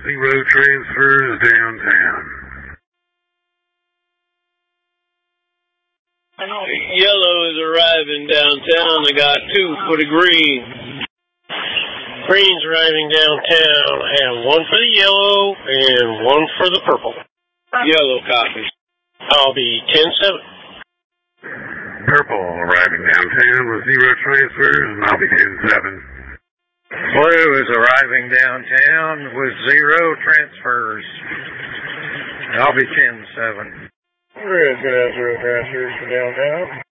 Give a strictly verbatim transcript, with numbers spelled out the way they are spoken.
zero transfers downtown. Yellow is arriving downtown. I got two for the green. Green's arriving downtown. I have one for the yellow and one for the purple. Yellow copies. I'll be ten seven. Purple arriving downtown with zero transfers, and I'll be ten seven. Blue is arriving downtown with zero transfers. I'll be ten seven. Red's going to have zero transfers to downtown.